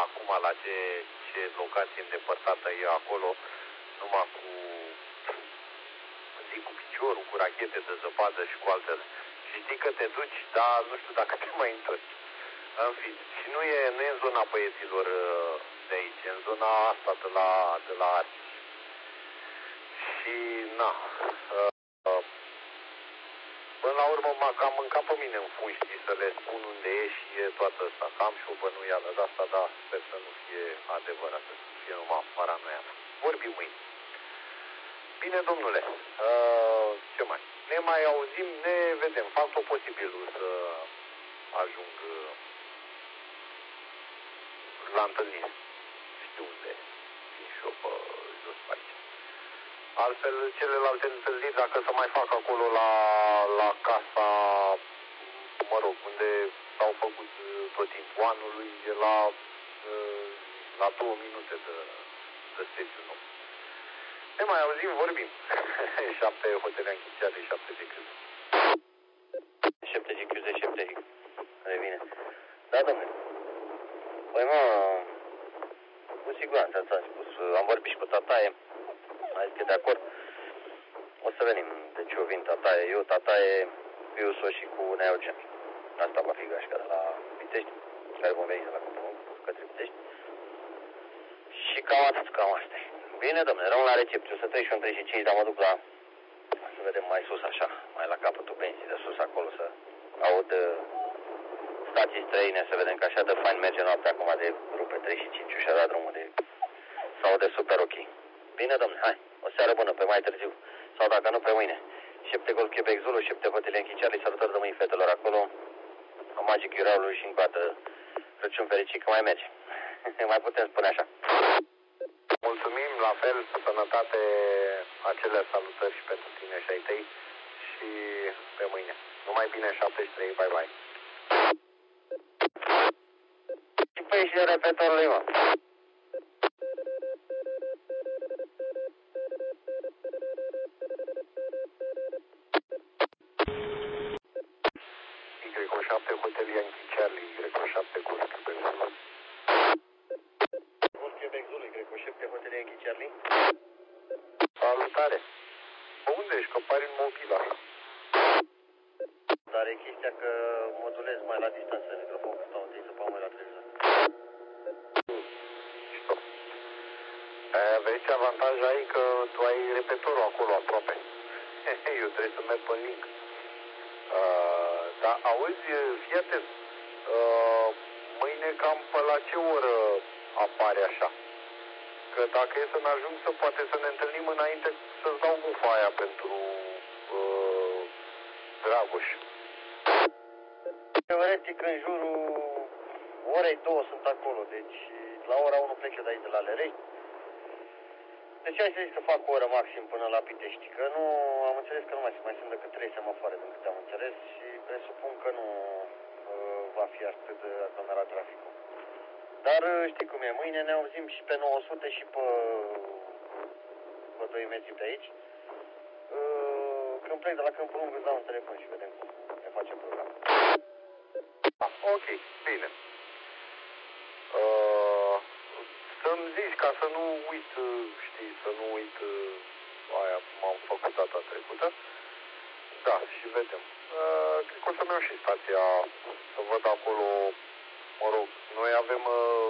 acum la ce locație îndepărtată e acolo, numai cu, zic, cu piciorul, cu rachete de zăpadă și cu altele. Și știi că te duci, dar nu știu dacă te mai întorci. În fine, și nu e în zona băieților de aici, e în zona asta de la Argeș. Și, na, până la urmă m-a cam mâncat pe mine în fund, știi, să le spun unde e și e toată asta. Cam și o bănuială de asta, dar sper să nu fie adevărată, să fie numai paranoia mea. Vorbim mâine. Bine, domnule, ce mai? Ne mai auzim, ne vedem. Fac tot posibilul să ajung la întâlnire. Știu unde e. Vin și eu pe jos pe aici. Altfel, celelalte întâlniri, dacă să mai fac acolo la casa, mă rog, unde s-au făcut tot timpul anului, e la 2 minute de sediu nou. Ne mai auzim, vorbim. 7 hotele închisiate, 7 de câte. 7 GQ, 7 revine. Da, domnule. Păi mă, cu siguranță ți-am spus. Am vorbit și cu tataie. A zis că de acord. O să venim. Deci eu vin tataie, eu, tataie, Piuso și cu Neogen. Asta va fi gașca de la Pitești, care vom veni de la Câmpul Lung, către Pitești. Și cam atât, cam asta. Bine, domnule, rămân la recepție. O să treci și un 35, dar mă duc la... Să vedem mai sus, așa, mai la capătul pensii de sus, acolo, să aud stații străine, să vedem că așa de fain merge noaptea acum de rupe 35 și a dat drumul de... Sau de super ok. Bine, domnule, hai, o seară bună, pe mai târziu. Sau dacă nu, pe mâine. 7 Golf Quebec Zulu, 7 hotele închiceară, salutări de mâini fetelor acolo. Magic Iuraului și încă o dată Crăciun fericit, că mai merge. Mai putem spune așa. Mulțumim, la fel, sănătate, acele salutări și pentru tine și ai tăi și pe mâine. Numai bine, 73, bye bye. Și pe și de repetorului, mă. Y7 Hotel Yankee Charlie, Y7 Golf Quebec Zulu. Golf Quebec Zulu, Y7 Hotel Yankee Charlie. Salutare. Pe unde ești? Că pari în mobil așa. Dar e chestia că modulez mai la distanță microfonul, că stau întinsă pe mâini la televizor. Mișto. Vezi ce avantaj ai că tu ai repetorul acolo aproape. Eu trebuie să merg pe link. Dar auzi, fii atent. Mâine cam pe la ce oră apare așa? Că dacă e să ne ajung să poate să ne întâlnim înainte să-ți dau bufa aia pentru Dragoș. Teoretic, în jurul orei 2 sunt acolo, deci la ora 1 plec eu de aici de la Lerești. Deci hai să zic să fac o oră maxim până la Pitești, că nu am înțeles că nu mai sunt decât 3 semafoare din câte am înțeles și presupun că nu va fi atât de aglomerat traficul. Dar știi cum e, mâine ne auzim și pe 900 și pe 2 metri de aici. Când plec de la Câmpul Lung îți dau un telefon și vedem cum ne facem program. Ok, bine. Să-mi zici ca să nu uit, știi, să nu uit aia cum am făcut data trecută. Da, și vedem. Cred că o să-mi iau și stația, să văd acolo, mă rog, noi avem,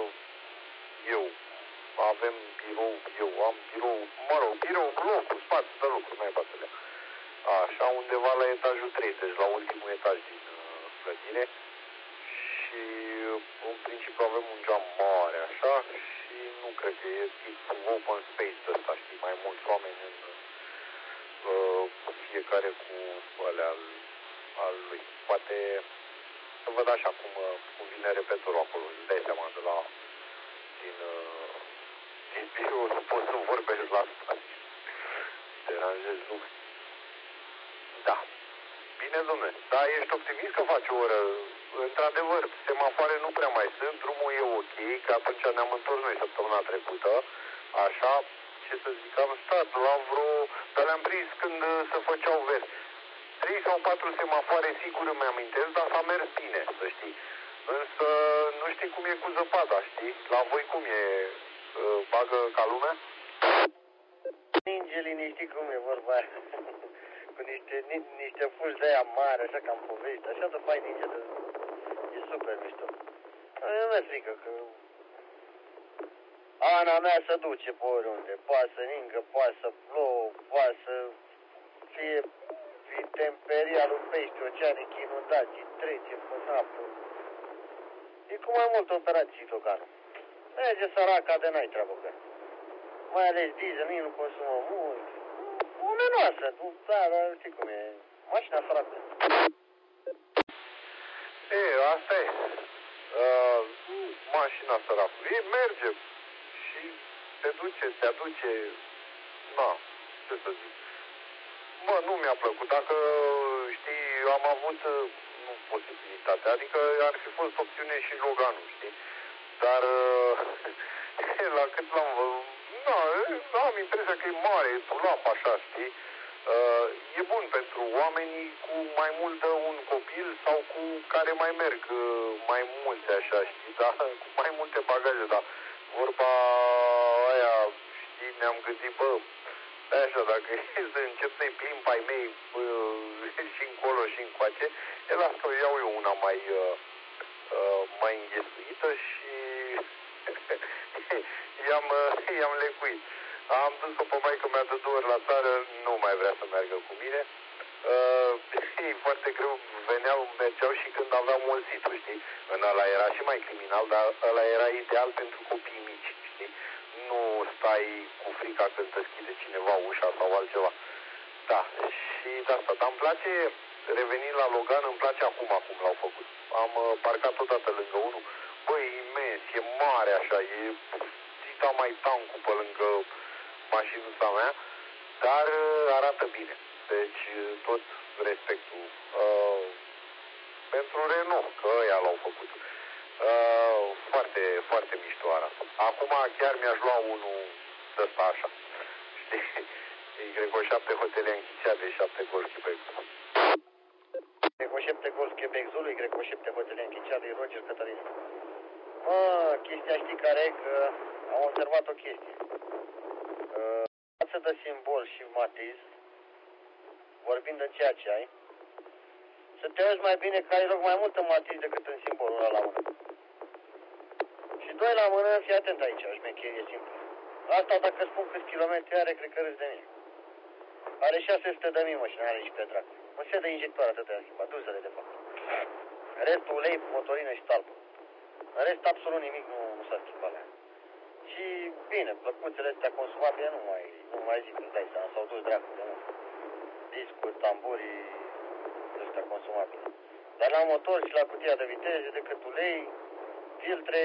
avem birou, eu am birou, mă rog, birou, locul, spațiu de lucru, mai pasărea. Așa, undeva la etajul 30, la ultimul etaj din clădire. Și în principiu avem un geam mare, așa, și nu cred că e tip open space ăsta, știi, mai mulți oameni în fiecare cu alea al lui. Poate să văd așa cum vine repetorul acolo, îți dai seama de la din birou, nu pot să vorbesc la spațiu. Deranjez lumea. Da. Bine, dom'le, dar ești optimist că faci o oră? Într-adevăr, semafoare nu prea mai sunt, drumul e ok, că atunci ne-am întors noi săptămâna trecută, așa, ce să zic, am stat la vreo, dar le-am prins când se făceau verzi. 3 sau 4 semafoare sigur îmi amintesc, dar s-a mers bine, să știi. Însă nu știi cum e cu zăpada, știi? La voi cum e? Bagă ca lumea? Ninge liniștit cum e vorba aia. Cu niște fuși de aia mari, așa ca în povești. Așa de fain ninge de... E super mișto. Nu mi-e frică că... Ana mea se duce pe oriunde. Poate să ningă, poate să plouă, poate să fie intemperia lui pești oceanic, inundații, trece pe apă. E cu mai multe operații Loganul. Merge săraca de n-ai treabă cu ea. Mai ales diesel, nici nu consumă mult. Omenoasă, nu, da, dar știi cum e. Mașina săracă. E, asta e. Mașina săracului. Ei merge și te duce, te aduce. Na, ce să zic. Bă, nu mi-a plăcut. Dacă, știi, eu am avut nu posibilitatea. Adică ar fi fost opțiune și Loganul, știi? Dar la cât l-am văzut, am impresia că e mare, e dulap așa, știi? E bun pentru oamenii cu mai mult de un copil sau cu care mai merg mai multe așa, știi? Da? Cu mai multe bagaje, dar vorba aia, știi, ne-am gândit, bă, așa, dacă e să încep să-i plimb ai mei și încolo și încoace, las că iau eu una mai înghesuită și i-am lecuit. Am dus-o pe maică mea de 2 ori la țară, nu mai vrea să meargă cu mine. E foarte greu, mergeau și când aveam molțitul, știi? În ăla era și mai criminal, dar ăla era ideal pentru copii mici, știi? Nu stai cu frica când te deschide cineva ușa sau altceva. Da, și de asta. Dar îmi place, revenind la Logan, îmi place acum cum l-au făcut. Am parcat odată lângă unul. Băi, imens, e mare așa, e țita mai tancul pe lângă mașinuța mea, dar arată bine. Deci tot respectul pentru Renault, că ăia l-au făcut. Foarte, foarte mișto arată. Acum chiar mi-aș lua unul ăsta așa. Știi? Y7 Hotelia Închicea de 7 Golf Quebec. Y7 Golf Quebec Zulu, Y7 Hotelia Închicea de Roger Cătălin. Chestia știi care e? Că am observat o chestie. Față de simbol și matiz, vorbind de ceea ce ai, să te uiți mai bine că ai loc mai multă matiz decât în simbolul ăla la mână. Și 2 la mână, fii atent aici, o șmecherie simplă. Asta dacă spun câți kilometri are, cred că râzi de mine. Are 600.000 mașini, are nici pe dracu. Un set de injectoare atât am schimbat, duzele de fapt. Restul ulei, motorină și talpă. În rest, absolut nimic nu s-a schimbat la ea. Și bine, plăcuțele astea consumabile nu mai zic, îți dai seama, s-au dus dracu de mult. Discuri, tamburii, ăștia consumabile. Dar la motor și la cutia de viteze, decât ulei, filtre,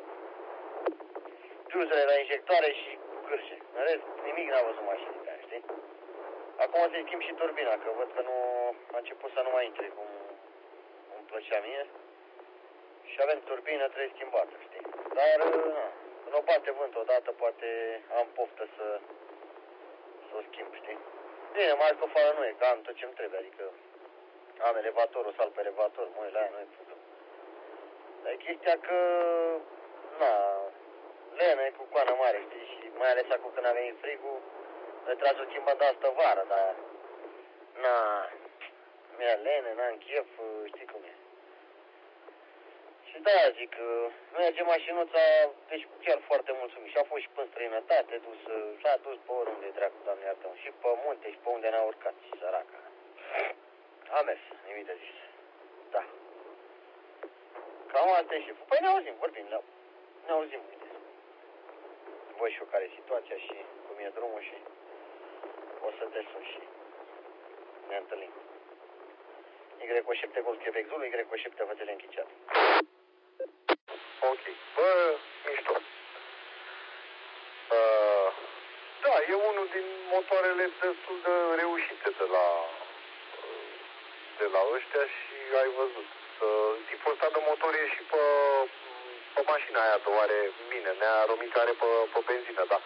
duzele la injectoare și cârce. În rest, nimic n-a văzut mașinii pe aia, știi? Acum o să-i schimb și turbina, că văd că nu a început să nu mai intre cum îmi plăcea mie. Și avem turbină, trebuie schimbată, știi? Dar, când o bate vânt odată, poate am poftă să o schimb, știi? Bine, mai că afară nu e, că am tot ce-mi trebuie, adică am elevatorul, sal pe elevator, mă la aia, nu e problemă. Dar e chestia că, lene cu coană mare, știi? Și mai ales acum când a venit frigul, ne trebuie să o schimbăm de astă vară, dar, mi-a lene, n-am chef, știi cum e. Și de-aia zic, merge mașinuța, deci chiar foarte mulțumit. Și a fost și pe străinătate, s-a dus pe oriunde, dracu, Doamne iartă, și pe munte și pe unde n-a urcat, și săraca. A mers, nimic de zis. Da. Cam asta e și... Păi ne auzim, vorbim, ne auzim, uite. Văd și eu care e situația și cum e drumul și o să te sun și ne întâlnim. Y7 Golf Quebec Zulu, Y7 Hotel Închiciat. Ok. Bă, mișto. Da, e unul din motoarele destul de reușite de la ăștia și ai văzut. Tipul ăsta de motor e și pe mașina aia, oare bine, Nearomica are pe benzină, da.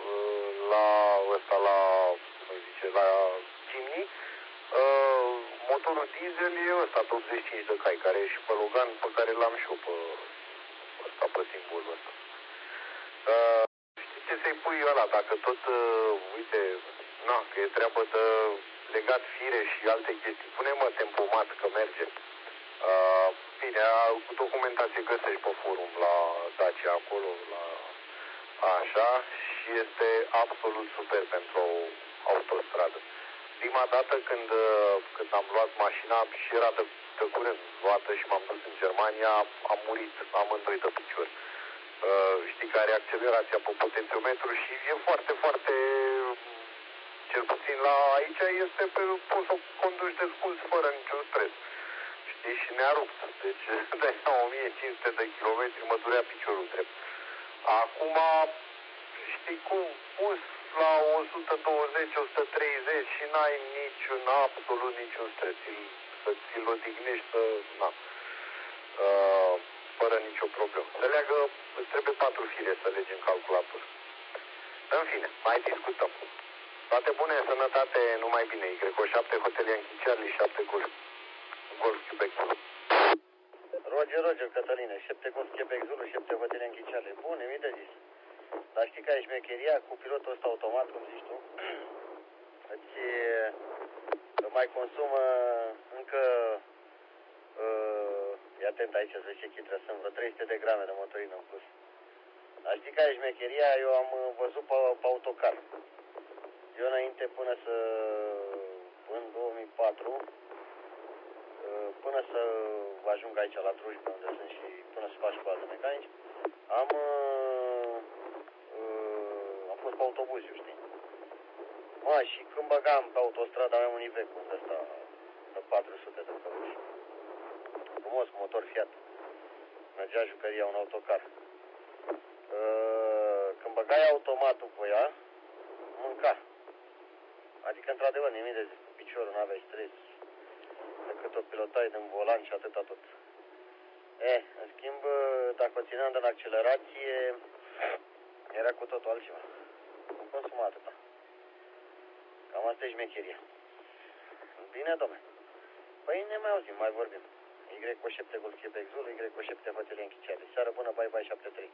La Jimny, motorul diesel e ăsta de 85 de cai, care e și pe Logan, pe care l-am și eu pe ăsta, pe simbolul ăsta. Știi ce să-i pui ăla, dacă tot, uite, na, că e treabă de legat fire și alte chestii. Pune-mă tempomat, că merge. Bine, cu documentație găsești pe forum la Dacia acolo, la așa, și este absolut super pentru autostradă. Prima dată când am luat mașina și era de curând luată și m-am dus în Germania, am murit amândoi de picior. Știi că are accelerația pe potențiometru și e foarte, foarte, cel puțin la aici este poți să conduci desculți fără niciun stres. Știi? Și ne-a rupt. Deci de la 1500 de kilometri mă durea piciorul drept. Acum, știi cum, pus la 120-130 și n-ai absolut niciun stres. Să ți-l odihnești, na, fără nicio problemă. Se leagă, îți trebuie 4 fire să legi în calculator. În fine, mai discutăm. Toate bune, sănătate, numai bine. Y7 Hotel Yankee Charlie, 7 Golf Quebec. Roger, Cătăline, 7 Golf Quebec Zulu, 7 Hotel Yankee Charlie. Bun, mi de zis. Dar știi că ai șmecheria cu pilotul ăsta automat, cum zici tu? Îți mai consumă încă, e atent aici să zice chitra, sunt vreo 300 de grame de motorină în plus. Dar știi că ai șmecheria, eu am văzut pe autocar. Eu înainte în 2004, până să ajung aici la Drujbe, unde sunt și până să fac școală de mecanici, am fost pe autobuz, știi? Mă, și când băgam pe autostradă aveam un Iveco ăsta de 400 de căruși. Frumos, cu motor Fiat. Mergea jucăria un autocar. Când băgai automatul pe ea, mânca. Adică, într-adevăr, nimic de zi, cu piciorul, n-aveai stres. Decât o pilotai din volan și atâta tot. În schimb, dacă o țineam în accelerație, era cu totul altceva. Nu consuma atâta. Cam asta e șmecheria. Bine, dom'le. Păi ne mai auzim, mai vorbim. Y7 Golf Quebec Zulu, Y7 Hotel Yankee Charlie. Seară bună, bye 73.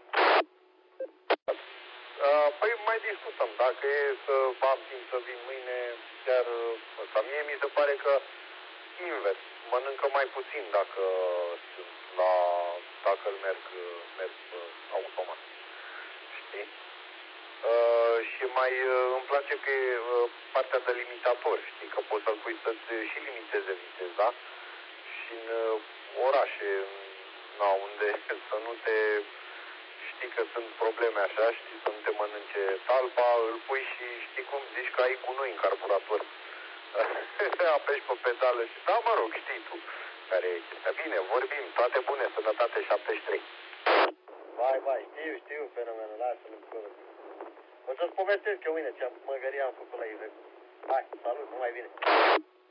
Păi mai discutăm. Dacă e să am timp să vin mâine, chiar ăsta. Mie mi se pare că invers. Mănâncă mai puțin dacă îl merg automat. Știi? Și mai îmi place că e partea de limitator, știi, că poți să-l pui să-ți și limiteze viteza și în orașe, unde să nu te, știi că sunt probleme așa, știi, să nu te mănânce talpa, îl pui și știi cum, zici că ai cu noi în carburator. Apeși pe pedală și, da, mă rog, știi tu care e chestia. Bine, vorbim, toate bune, sănătate 73. Bye, știu, fenomenul, lasă-l în cură. O să-ți povestesc eu mâine ce măgăria am făcut la Iveco. Hai, salut, numai bine.